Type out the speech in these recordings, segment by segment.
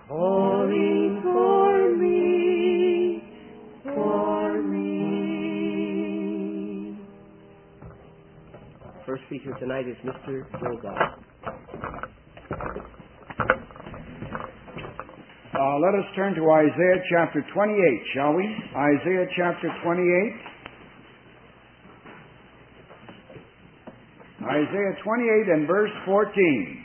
calling for me, for me. First speaker tonight is Mr. Joe Goff. Let us turn to Isaiah chapter 28, shall we? Isaiah chapter 28. Isaiah 28 and verse 14.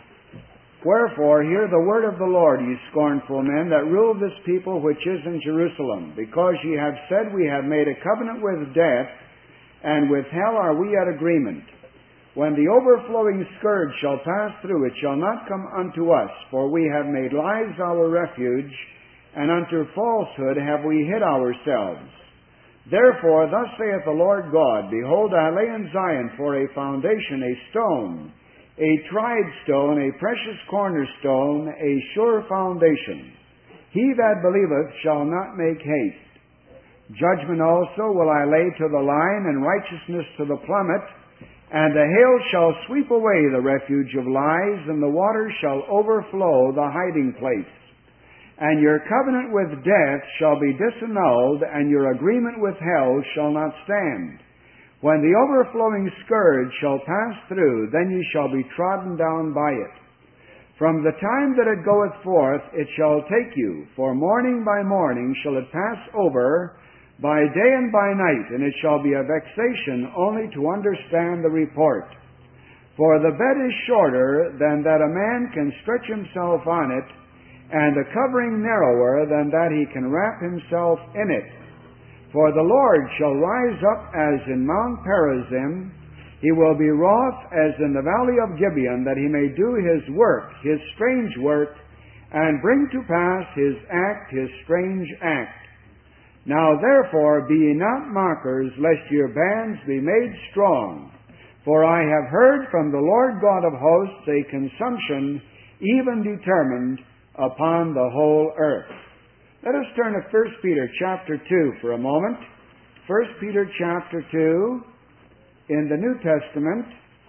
Wherefore, hear the word of the Lord, ye scornful men, that rule this people which is in Jerusalem. Because ye have said, we have made a covenant with death, and with hell are we at agreement. When the overflowing scourge shall pass through, it shall not come unto us, for we have made lies our refuge, and unto falsehood have we hid ourselves. Therefore, thus saith the Lord God, Behold, I lay in Zion for a foundation, a stone, a tried stone, a precious cornerstone, a sure foundation. He that believeth shall not make haste. Judgment also will I lay to the line, and righteousness to the plummet. And the hail shall sweep away the refuge of lies, and the waters shall overflow the hiding place. And your covenant with death shall be disannulled, and your agreement with hell shall not stand. When the overflowing scourge shall pass through, then ye shall be trodden down by it. From the time that it goeth forth, it shall take you, for morning by morning shall it pass over, by day and by night, and it shall be a vexation only to understand the report. For the bed is shorter than that a man can stretch himself on it, and the covering narrower than that he can wrap himself in it. For the Lord shall rise up as in Mount Perazim, he will be wroth as in the valley of Gibeon, that he may do his work, his strange work, and bring to pass his act, his strange act. Now therefore be ye not mockers, lest your bands be made strong. For I have heard from the Lord God of hosts a consumption even determined upon the whole earth. Let us turn to 1 Peter chapter 2 for a moment. 1 Peter chapter 2 in the New Testament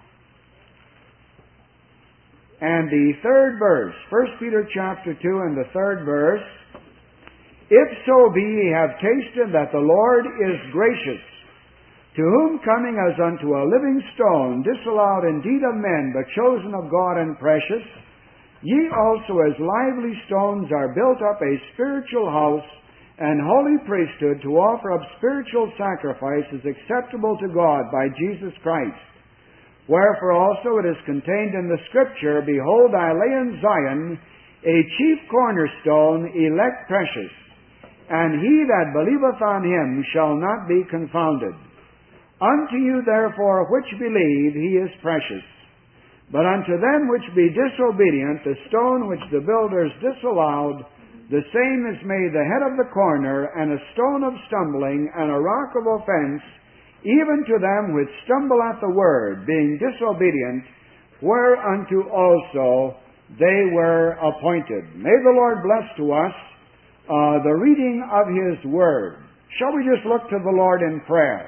and the third verse. 1 Peter chapter 2 and the third verse. If so be ye have tasted that the Lord is gracious, to whom coming as unto a living stone, disallowed indeed of men, but chosen of God and precious, ye also as lively stones are built up a spiritual house and holy priesthood to offer up spiritual sacrifices acceptable to God by Jesus Christ. Wherefore also it is contained in the Scripture, Behold, I lay in Zion a chief cornerstone, elect precious, and he that believeth on him shall not be confounded. Unto you therefore which believe he is precious. But unto them which be disobedient, the stone which the builders disallowed, the same is made the head of the corner, and a stone of stumbling, and a rock of offense, even to them which stumble at the word, being disobedient, whereunto also they were appointed. May the Lord bless to us the reading of His Word. Shall we just look to the Lord in prayer?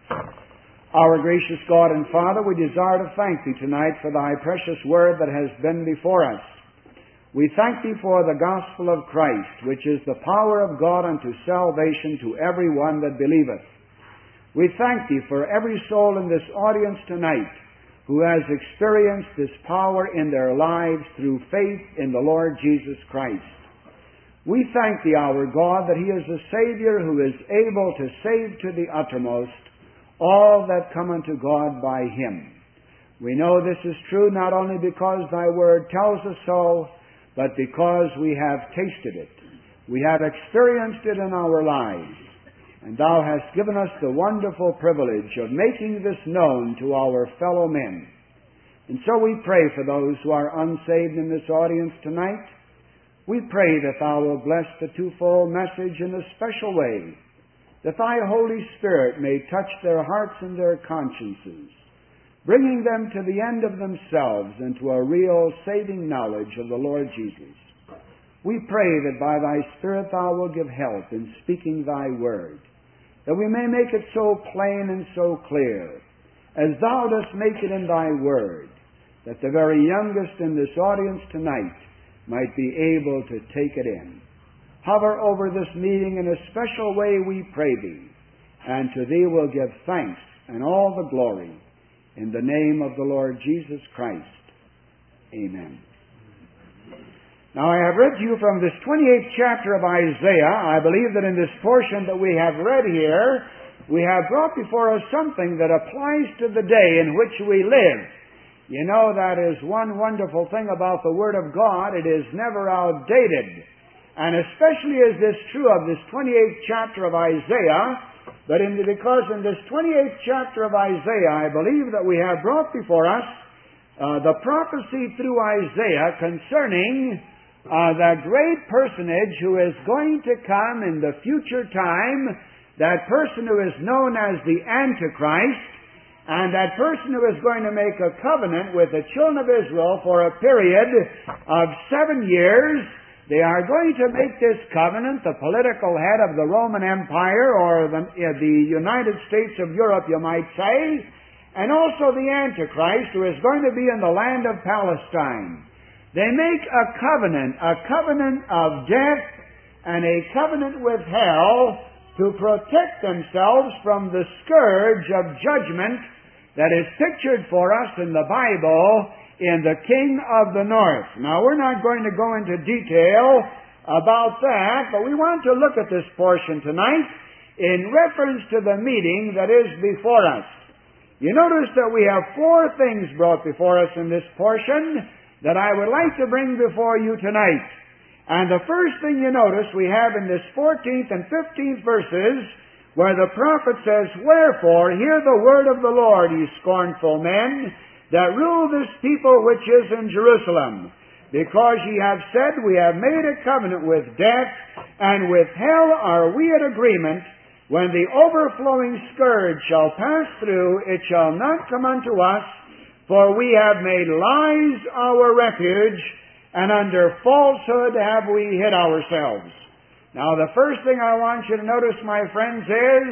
Our gracious God and Father, we desire to thank Thee tonight for Thy precious Word that has been before us. We thank Thee for the gospel of Christ, which is the power of God unto salvation to every one that believeth. We thank Thee for every soul in this audience tonight who has experienced this power in their lives through faith in the Lord Jesus Christ. We thank Thee, our God, that He is a Savior who is able to save to the uttermost all that come unto God by Him. We know this is true not only because Thy Word tells us so, but because we have tasted it. We have experienced it in our lives. And Thou hast given us the wonderful privilege of making this known to our fellow men. And so we pray for those who are unsaved in this audience tonight. We pray that Thou will bless the twofold message in a special way, that Thy Holy Spirit may touch their hearts and their consciences, bringing them to the end of themselves into a real saving knowledge of the Lord Jesus. We pray that by Thy Spirit Thou will give help in speaking Thy Word, that we may make it so plain and so clear, as Thou dost make it in Thy Word, that the very youngest in this audience tonight might be able to take it in. Hover over this meeting in a special way, we pray Thee, and to Thee we'll give thanks and all the glory. In the name of the Lord Jesus Christ. Amen. Now I have read to you from this 28th chapter of Isaiah. I believe that in this portion that we have read here, we have brought before us something that applies to the day in which we live. You know, that is one wonderful thing about the Word of God. It is never outdated. And especially is this true of this 28th chapter of Isaiah, because in this 28th chapter of Isaiah, I believe that we have brought before us the prophecy through Isaiah concerning the great personage who is going to come in the future time, that person who is known as the Antichrist, and that person who is going to make a covenant with the children of Israel for a period of 7 years. They are going to make this covenant, the political head of the Roman Empire, or the United States of Europe, you might say, and also the Antichrist, who is going to be in the land of Palestine. They make a covenant of death, and a covenant with hell to protect themselves from the scourge of judgment that is pictured for us in the Bible in the King of the North. Now, we're not going to go into detail about that, but we want to look at this portion tonight in reference to the meeting that is before us. You notice that we have 4 things brought before us in this portion that I would like to bring before you tonight. And the first thing you notice we have in this 14th and 15th verses, where the prophet says, "Wherefore, hear the word of the Lord, ye scornful men, that rule this people which is in Jerusalem. Because ye have said, we have made a covenant with death, and with hell are we at agreement. When the overflowing scourge shall pass through, it shall not come unto us, for we have made lies our refuge, and under falsehood have we hid ourselves." Now, the first thing I want you to notice, my friends, is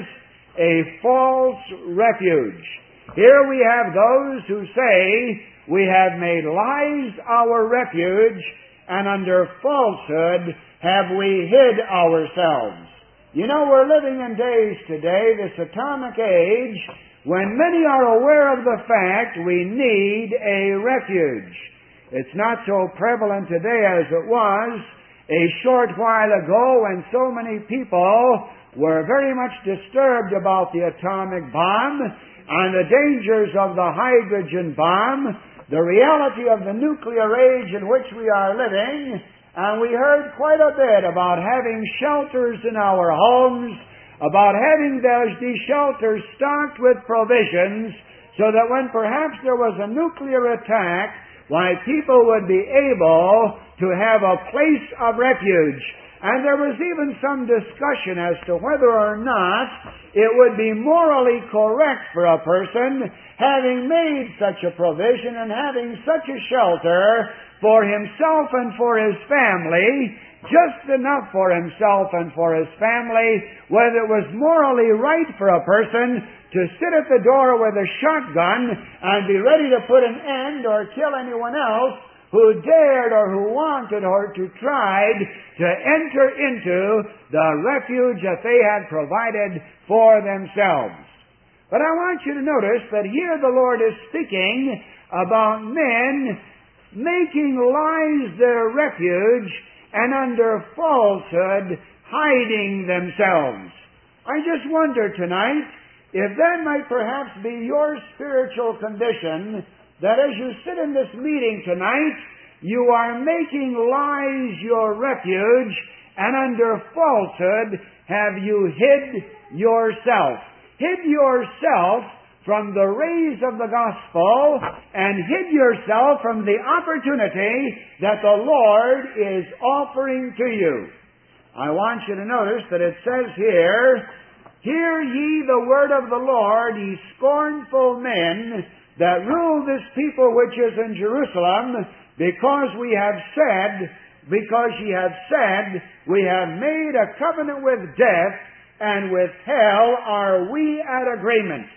a false refuge. Here we have those who say, we have made lies our refuge, and under falsehood have we hid ourselves. You know, we're living in days today, this atomic age, when many are aware of the fact we need a refuge. It's not so prevalent today as it was a short while ago, when so many people were very much disturbed about the atomic bomb and the dangers of the hydrogen bomb, the reality of the nuclear age in which we are living, and we heard quite a bit about having shelters in our homes, about having these shelters stocked with provisions, so that when perhaps there was a nuclear attack, why, people would be able to have a place of refuge. And there was even some discussion as to whether or not it would be morally correct for a person, having made such a provision and having such a shelter for himself and for his family, just enough for himself and for his family, whether it was morally right for a person to sit at the door with a shotgun and be ready to put an end or kill anyone else who dared or who wanted or who tried to enter into the refuge that they had provided for themselves. But I want you to notice that here the Lord is speaking about men making lies their refuge and under falsehood hiding themselves. I just wonder tonight if that might perhaps be your spiritual condition, that as you sit in this meeting tonight, you are making lies your refuge, and under falsehood have you hid yourself. Hid yourself from the rays of the gospel, and hid yourself from the opportunity that the Lord is offering to you. I want you to notice that it says here, "Hear ye the word of the Lord, ye scornful men, that rule this people which is in Jerusalem, because ye have said, we have made a covenant with death, and with hell are we at agreement."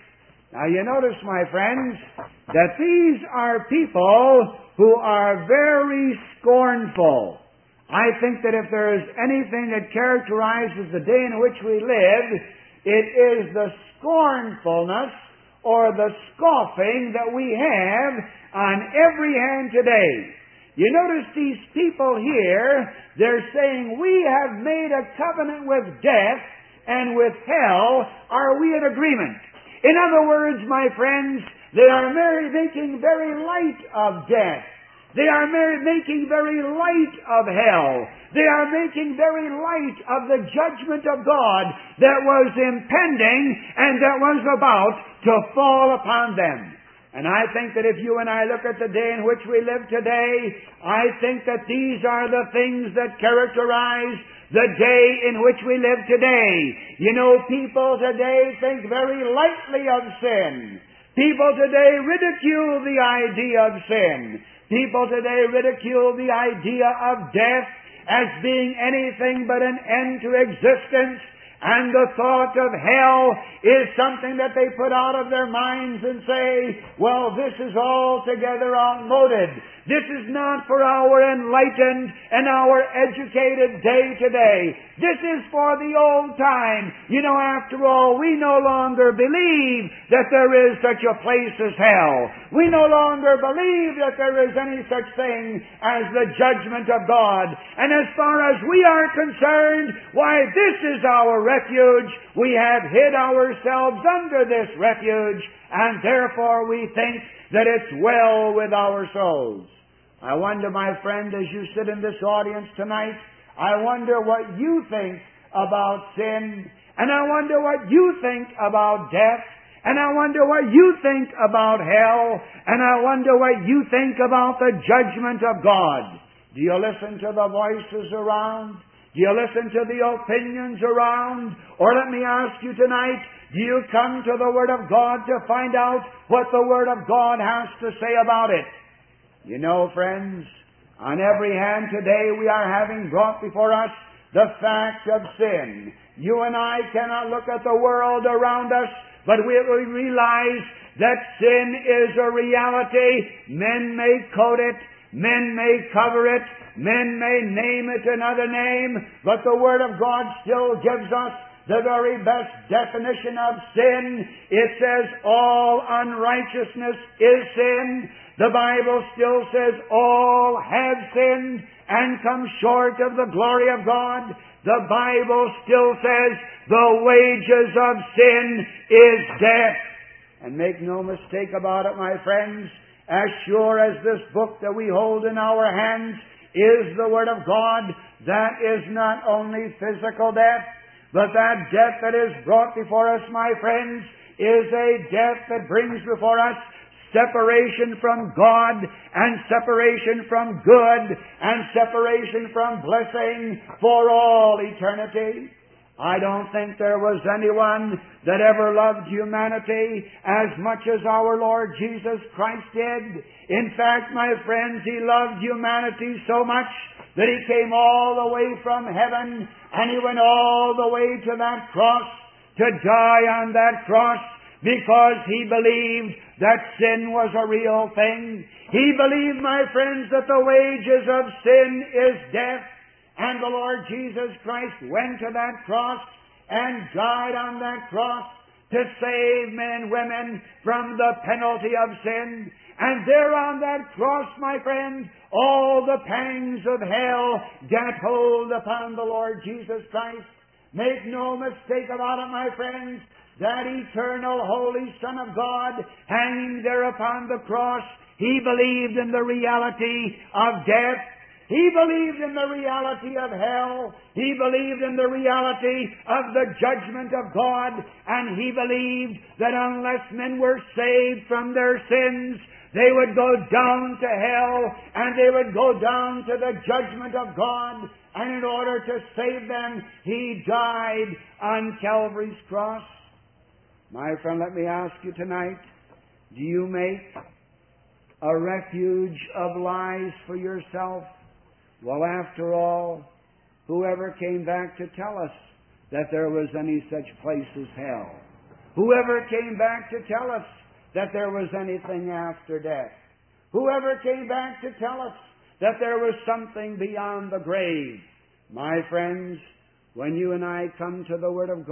Now you notice, my friends, that these are people who are very scornful. I think that if there is anything that characterizes the day in which we live, it is the scornfulness or the scoffing that we have on every hand today. You notice these people here, they're saying, we have made a covenant with death and with hell. Are we in agreement? In other words, my friends, they are making very light of death. They are making very light of hell. They are making very light of the judgment of God that was impending and that was about to fall upon them. And I think that if you and I look at the day in which we live today, I think that these are the things that characterize the day in which we live today. You know, people today think very lightly of sin. People today ridicule the idea of sin. People today ridicule the idea of death as being anything but an end to existence. And the thought of hell is something that they put out of their minds and say, well, this is altogether outmoded. This is not for our enlightened and our educated day today. This is for the old time. You know, after all, we no longer believe that there is such a place as hell. We no longer believe that there is any such thing as the judgment of God. And as far as we are concerned, why, this is our refuge. We have hid ourselves under this refuge, and therefore we think that it's well with our souls. I wonder, my friend, as you sit in this audience tonight, I wonder what you think about sin, and I wonder what you think about death, and I wonder what you think about hell, and I wonder what you think about the judgment of God. Do you listen to the voices around? Do you listen to the opinions around? Or let me ask you tonight, do you come to the Word of God to find out what the Word of God has to say about it? You know, friends, on every hand today we are having brought before us the fact of sin. You and I cannot look at the world around us, but we realize that sin is a reality. Men may quote it, men may cover it, men may name it another name, but the Word of God still gives us the very best definition of sin. It says all unrighteousness is sin. The Bible still says all have sinned and come short of the glory of God. The Bible still says the wages of sin is death. And make no mistake about it, my friends, as sure as this book that we hold in our hands is the Word of God, that is not only physical death, but that death that is brought before us, my friends, is a death that brings before us separation from God, and separation from good, and separation from blessing for all eternity. I don't think there was anyone that ever loved humanity as much as our Lord Jesus Christ did. In fact, my friends, He loved humanity so much that He came all the way from heaven, and He went all the way to that cross to die on that cross, because He believed that sin was a real thing. He believed, my friends, that the wages of sin is death. And the Lord Jesus Christ went to that cross and died on that cross to save men and women from the penalty of sin. And there on that cross, my friend, all the pangs of hell got hold upon the Lord Jesus Christ. Make no mistake about it, my friends, that eternal Holy Son of God hanging there upon the cross, He believed in the reality of death. He believed in the reality of hell. He believed in the reality of the judgment of God. And He believed that unless men were saved from their sins, they would go down to hell and they would go down to the judgment of God. And in order to save them, He died on Calvary's cross. My friend, let me ask you tonight, do you make a refuge of lies for yourself? Well, after all, whoever came back to tell us that there was any such place as hell? Whoever came back to tell us that there was anything after death? Whoever came back to tell us that there was something beyond the grave? My friends, when you and I come to the Word of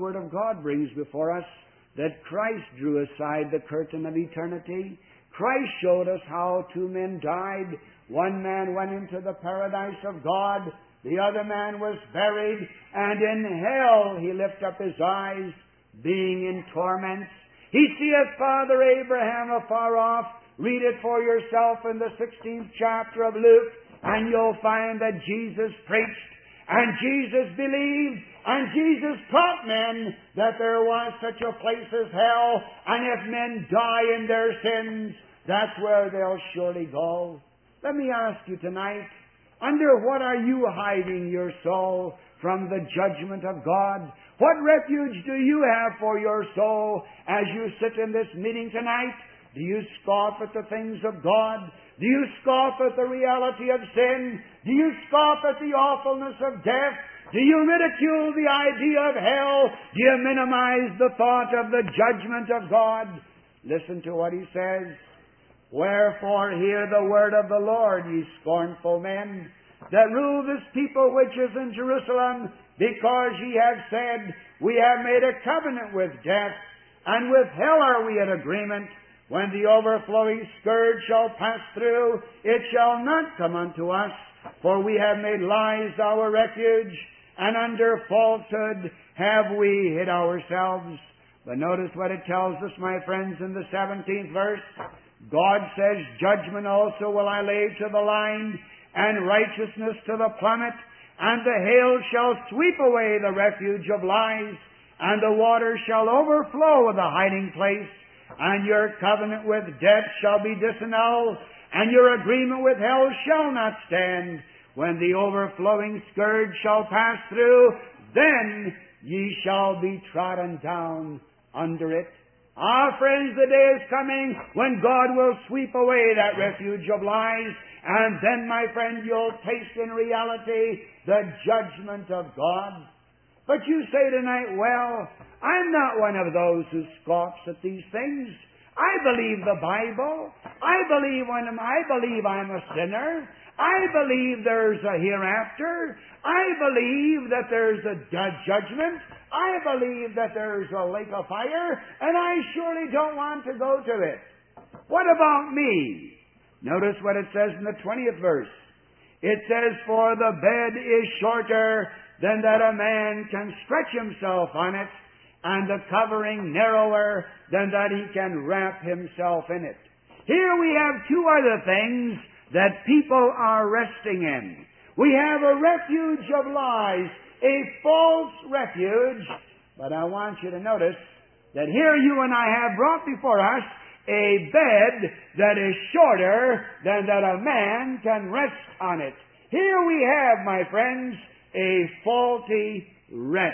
God brings before us that Christ drew aside the curtain of eternity. Christ showed us how two men died. One man went into the paradise of God. The other man was buried. And in hell he lifted up his eyes, being in torments. He seeth Father Abraham afar off. Read it for yourself in the 16th chapter of Luke, and you'll find that Jesus preached, and Jesus believed, and Jesus taught men that there was such a place as hell, and if men die in their sins, that's where they'll surely go. Let me ask you tonight, under what are you hiding your soul from the judgment of God? What refuge do you have for your soul as you sit in this meeting tonight? Do you scoff at the things of God? Do you scoff at the reality of sin? Do you scoff at the awfulness of death? Do you ridicule the idea of hell? Do you minimize the thought of the judgment of God? Listen to what he says. Wherefore hear the word of the Lord, ye scornful men, that rule this people which is in Jerusalem, because ye have said, we have made a covenant with death, and with hell are we in agreement. When the overflowing scourge shall pass through, it shall not come unto us, for we have made lies our refuge, and under falsehood have we hid ourselves. But notice what it tells us, my friends, in the 17th verse. God says, judgment also will I lay to the line, and righteousness to the plummet, and the hail shall sweep away the refuge of lies, and the water shall overflow the hiding place. And your covenant with death shall be disannulled, and your agreement with hell shall not stand. When the overflowing scourge shall pass through, then ye shall be trodden down under it. Ah, friends, the day is coming when God will sweep away that refuge of lies, and then, my friend, you'll taste in reality the judgment of God. But you say tonight, well, I'm not one of those who scoffs at these things. I believe the Bible. I believe I'm a sinner. I believe there's a hereafter. I believe that there's a judgment. I believe that there's a lake of fire, and I surely don't want to go to it. What about me? Notice what it says in the 20th verse. It says, for the bed is shorter than that a man can stretch himself on it, and the covering narrower than that he can wrap himself in it. Here we have two other things that people are resting in. We have a refuge of lies, a false refuge, but I want you to notice that here you and I have brought before us a bed that is shorter than that a man can rest on it. Here we have, my friends, a faulty rest.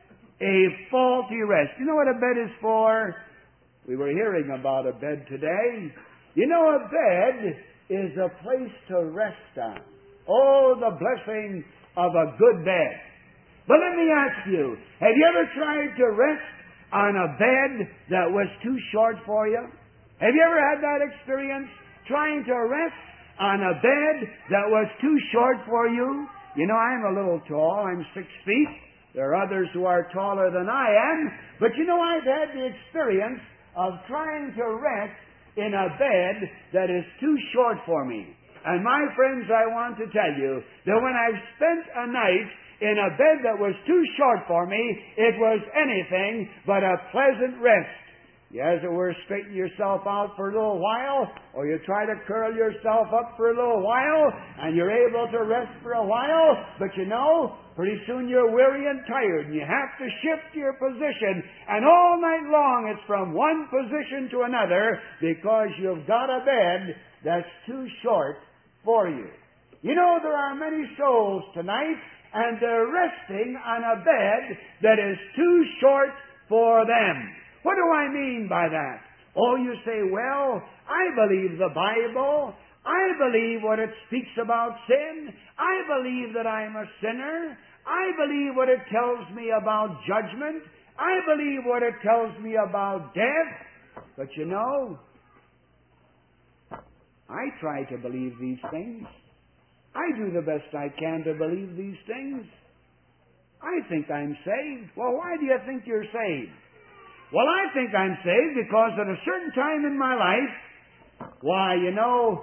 A faulty rest. You know what a bed is for? We were hearing about a bed today. You know, a bed is a place to rest on. Oh, the blessing of a good bed. But let me ask you, have you ever tried to rest on a bed that was too short for you? Have you ever had that experience? Trying to rest on a bed that was too short for you? You know, I'm a little tall. I'm 6 feet. There are others who are taller than I am. But you know, I've had the experience of trying to rest in a bed that is too short for me. And my friends, I want to tell you that when I've spent a night in a bed that was too short for me, it was anything but a pleasant rest. You, as it were, straighten yourself out for a little while, or you try to curl yourself up for a little while, and you're able to rest for a while, but you know, pretty soon you're weary and tired, and you have to shift your position, and all night long it's from one position to another, because you've got a bed that's too short for you. You know, there are many souls tonight, and they're resting on a bed that is too short for them. What do I mean by that? Oh, you say, well, I believe the Bible. I believe what it speaks about sin. I believe that I'm a sinner. I believe what it tells me about judgment. I believe what it tells me about death. But you know, I try to believe these things. I do the best I can to believe these things. I think I'm saved. Well, why do you think you're saved? Well, I think I'm saved because at a certain time in my life, why, you know,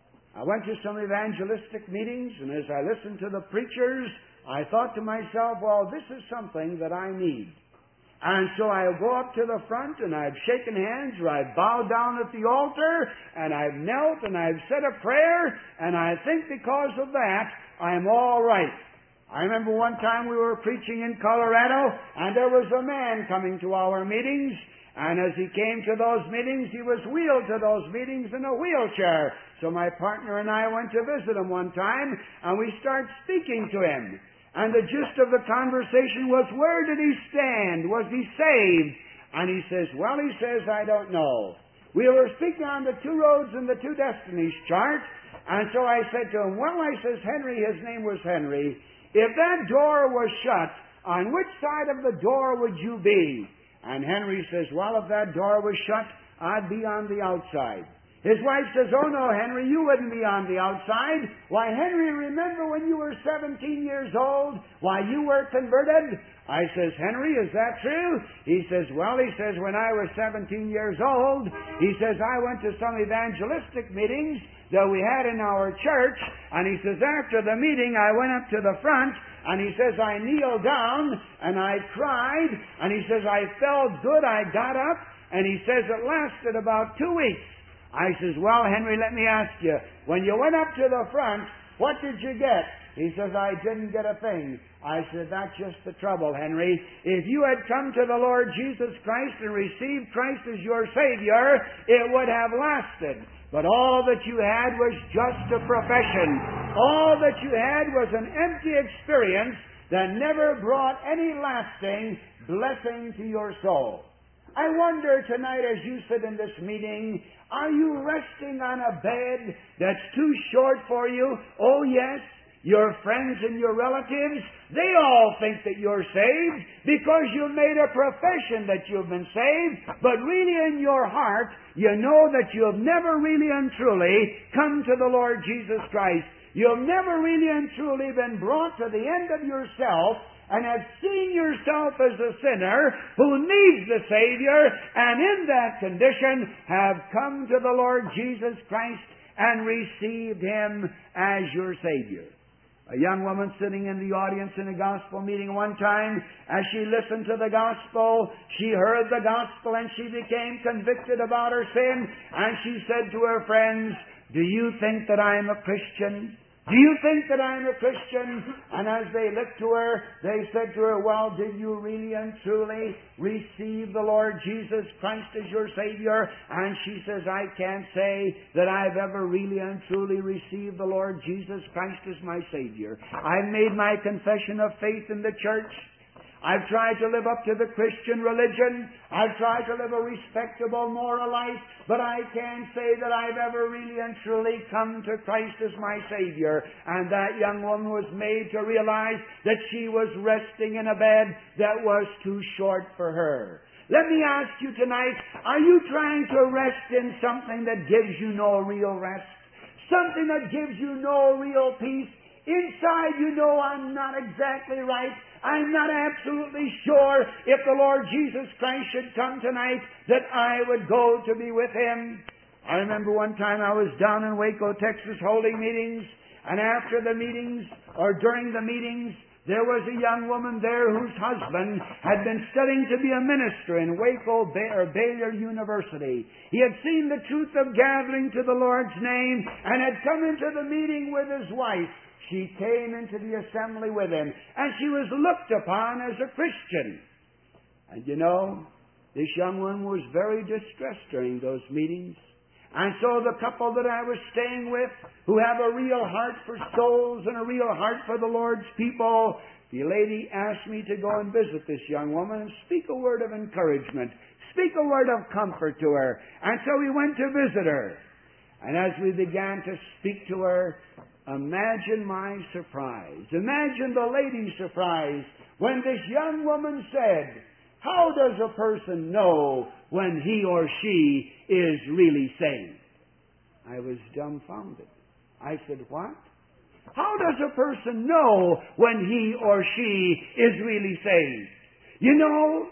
I went to some evangelistic meetings, and as I listened to the preachers, I thought to myself, well, this is something that I need. And so I'll go up to the front, and I've shaken hands, or I've bowed down at the altar, and I've knelt, and I've said a prayer, and I think because of that, I'm all right. I remember one time we were preaching in Colorado, and there was a man coming to our meetings, and as he came to those meetings, he was wheeled to those meetings in a wheelchair. So my partner and I went to visit him one time, and we started speaking to him. And the gist of the conversation was, where did he stand? Was he saved? And he says, well, he says, I don't know. We were speaking on the two roads and the two destinies chart, and so I said to him, well, I says, Henry, his name was Henry, if that door was shut, on which side of the door would you be? And Henry says, well, if that door was shut, I'd be on the outside. His wife says, oh no, Henry, you wouldn't be on the outside. Why, Henry, remember when you were 17 years old? Why, you were converted? I says, Henry, is that true? He says, well, he says, when I was 17 years old, he says, I went to some evangelistic meetings that we had in our church, and he says, after the meeting, I went up to the front, and he says, I kneeled down, and I cried, and he says, I felt good, I got up, and he says, it lasted about 2 weeks. I says, well, Henry, let me ask you, when you went up to the front, what did you get? He says, I didn't get a thing. I said, that's just the trouble, Henry. If you had come to the Lord Jesus Christ and received Christ as your Savior, it would have lasted. But all that you had was just a profession. All that you had was an empty experience that never brought any lasting blessing to your soul. I wonder tonight as you sit in this meeting, are you resting on a bed that's too short for you? Oh yes, your friends and your relatives, they all think that you're saved because you've made a profession that you've been saved, but really in your heart, you know that you've never really and truly come to the Lord Jesus Christ. You've never really and truly been brought to the end of yourself and have seen yourself as a sinner who needs the Savior, and in that condition have come to the Lord Jesus Christ and received Him as your Savior. A young woman sitting in the audience in a gospel meeting one time, as she listened to the gospel, she heard the gospel and she became convicted about her sin, and she said to her friends, do you think that I'm a Christian? Do you think that I'm a Christian? And as they looked to her, they said to her, well, did you really and truly receive the Lord Jesus Christ as your Savior? And she says, I can't say that I've ever really and truly received the Lord Jesus Christ as my Savior. I've made my confession of faith in the church. I've tried to live up to the Christian religion. I've tried to live a respectable moral life, but I can't say that I've ever really and truly come to Christ as my Savior. And that young woman was made to realize that she was resting in a bed that was too short for her. Let me ask you tonight, are you trying to rest in something that gives you no real rest? Something that gives you no real peace? Inside you know I'm not exactly right. I'm not absolutely sure if the Lord Jesus Christ should come tonight that I would go to be with Him. I remember one time I was down in Waco, Texas, holding meetings, and after the meetings, or during the meetings, there was a young woman there whose husband had been studying to be a minister in Waco Baylor University. He had seen the truth of gathering to the Lord's name and had come into the meeting with his wife. She came into the assembly with him, and she was looked upon as a Christian. And you know, this young woman was very distressed during those meetings. And so the couple that I was staying with, who have a real heart for souls and a real heart for the Lord's people, the lady asked me to go and visit this young woman and speak a word of encouragement, speak a word of comfort to her. And so we went to visit her. And as we began to speak to her, imagine my surprise. Imagine the lady's surprise when this young woman said, How does a person know when he or she is really saved? I was dumbfounded. I said, what? How does a person know when he or she is really saved? You know,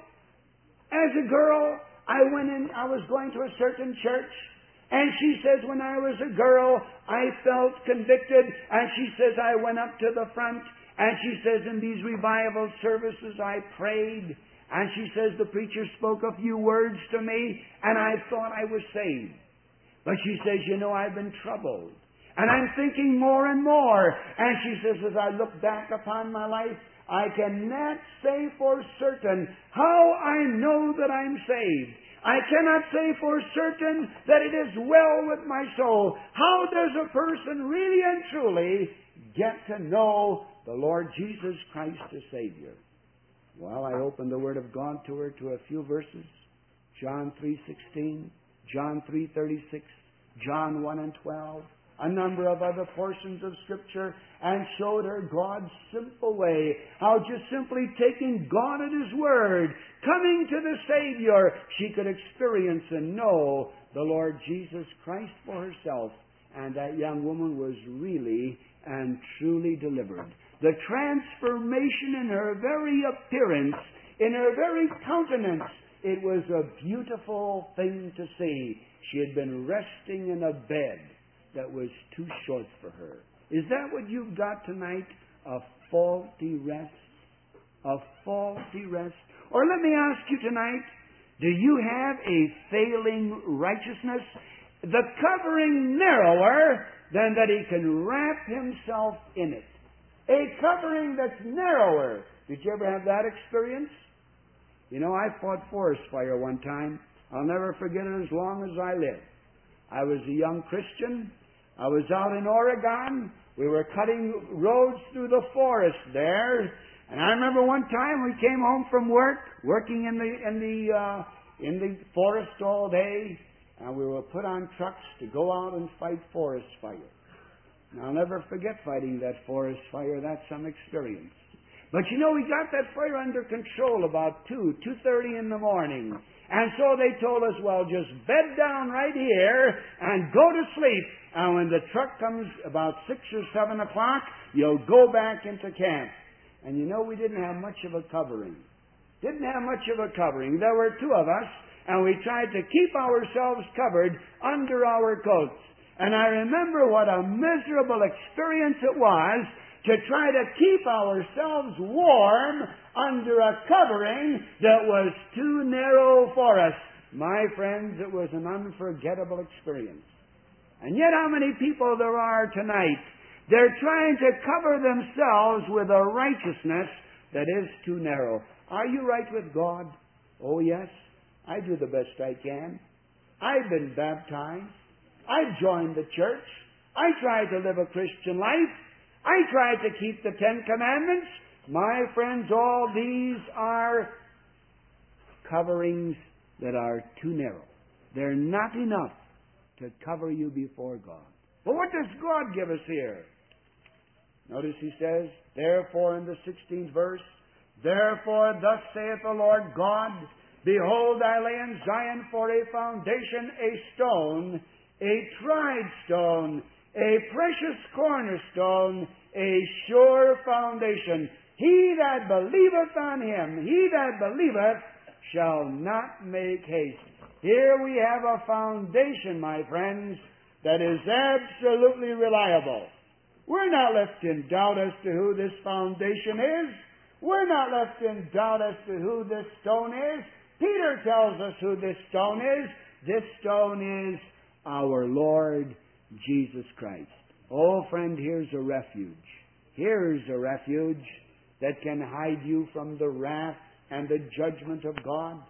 as a girl, I was going to a certain church, and she says, when I was a girl, I felt convicted, and she says, I went up to the front, and she says, in these revival services, I prayed, and she says, the preacher spoke a few words to me, and I thought I was saved. But she says, you know, I've been troubled, and I'm thinking more and more, and she says, as I look back upon my life, I cannot say for certain how I know that I'm saved. I cannot say for certain that it is well with my soul. How does a person really and truly get to know the Lord Jesus Christ as Savior? Well, I opened the Word of God to her to a few verses. John 3:16, John 3:36, John 1 and 12. A number of other portions of Scripture, and showed her God's simple way, how just simply taking God at His word, coming to the Savior, she could experience and know the Lord Jesus Christ for herself. And that young woman was really and truly delivered. The transformation in her very appearance, in her very countenance, it was a beautiful thing to see. She had been resting in a bed that was too short for her. Is that what you've got tonight? A faulty rest? A faulty rest? Or let me ask you tonight, do you have a failing righteousness? The covering narrower than that he can wrap himself in it. A covering that's narrower. Did you ever have that experience? You know, I fought forest fire one time. I'll never forget it as long as I live. I was a young Christian. I was out in Oregon. We were cutting roads through the forest there. And I remember one time we came home from work, working in the forest all day, and we were put on trucks to go out and fight forest fire. And I'll never forget fighting that forest fire. That's some experience. But you know, we got that fire under control about 2:30 in the morning. And so they told us, well, just bed down right here and go to sleep. And when the truck comes about 6 or 7 o'clock, you'll go back into camp. And you know, we didn't have much of a covering. Didn't have much of a covering. There were 2 of us, and we tried to keep ourselves covered under our coats. And I remember what a miserable experience it was to try to keep ourselves warm under a covering that was too narrow for us. My friends, it was an unforgettable experience. And yet how many people there are tonight, they're trying to cover themselves with a righteousness that is too narrow. Are you right with God? Oh yes, I do the best I can. I've been baptized. I've joined the church. I try to live a Christian life. I try to keep the 10 Commandments. My friends, all these are coverings that are too narrow. They're not enough to cover you before God. But what does God give us here? Notice he says, therefore in the 16th verse, therefore thus saith the Lord God, behold, I lay in Zion for a foundation, a stone, a tried stone, a precious cornerstone, a sure foundation. He that believeth on him, he that believeth, shall not make haste. Here we have a foundation, my friends, that is absolutely reliable. We're not left in doubt as to who this foundation is. We're not left in doubt as to who this stone is. Peter tells us who this stone is. This stone is our Lord Jesus Christ. Oh, friend, here's a refuge. Here's a refuge that can hide you from the wrath and the judgment of God.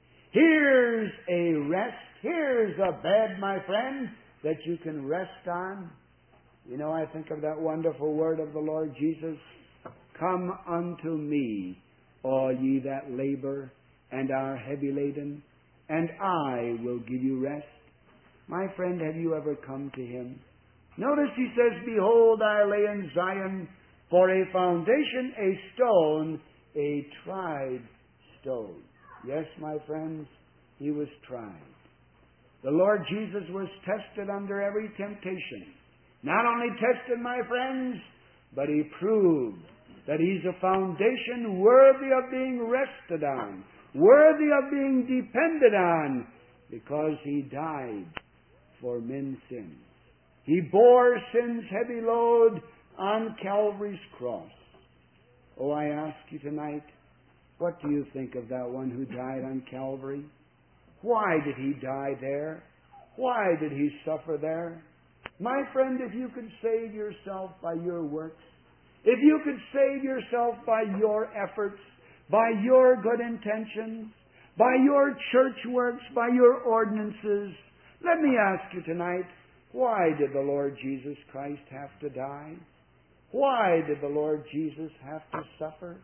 Here's a rest. Here's a bed, my friend, that you can rest on. You know, I think of that wonderful word of the Lord Jesus. Come unto me, all ye that labor and are heavy laden, and I will give you rest. My friend, have you ever come to Him? Notice he says, behold, I lay in Zion for a foundation, a stone, a tried stone. Yes, my friends, He was tried. The Lord Jesus was tested under every temptation. Not only tested, my friends, but He proved that He's a foundation worthy of being rested on, worthy of being depended on, because He died for men's sins. He bore sin's heavy load on Calvary's cross. Oh, I ask you tonight, what do you think of that one who died on Calvary? Why did He die there? Why did He suffer there? My friend, if you could save yourself by your works, if you could save yourself by your efforts, by your good intentions, by your church works, by your ordinances, let me ask you tonight, why did the Lord Jesus Christ have to die? Why did the Lord Jesus have to suffer?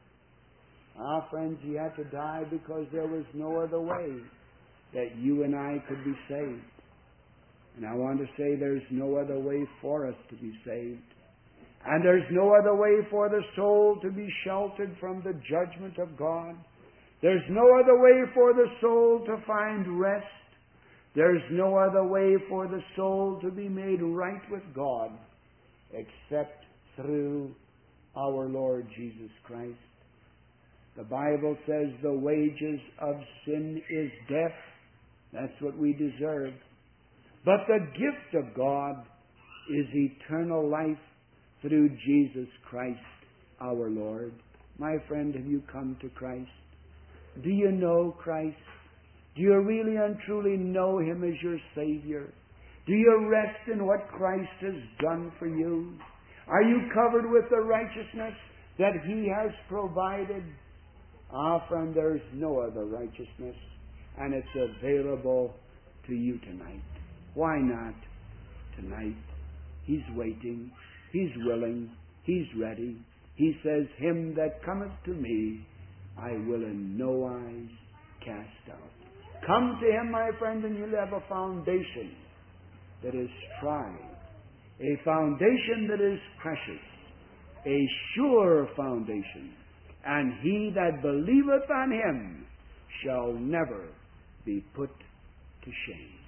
Ah, friends, He had to die because there was no other way that you and I could be saved. And I want to say there's no other way for us to be saved. And there's no other way for the soul to be sheltered from the judgment of God. There's no other way for the soul to find rest. There's no other way for the soul to be made right with God except through our Lord Jesus Christ. The Bible says the wages of sin is death. That's what we deserve. But the gift of God is eternal life through Jesus Christ our Lord. My friend, have you come to Christ? Do you know Christ? Do you really and truly know Him as your Savior? Do you rest in what Christ has done for you? Are you covered with the righteousness that He has provided? Ah, friend, there's no other righteousness, and it's available to you tonight. Why not tonight? He's waiting. He's willing. He's ready. He says, "Him that cometh to me, I will in no wise cast out." Come to Him, my friend, and you'll have a foundation that is tried, a foundation that is precious, a sure foundation. And he that believeth on Him shall never be put to shame.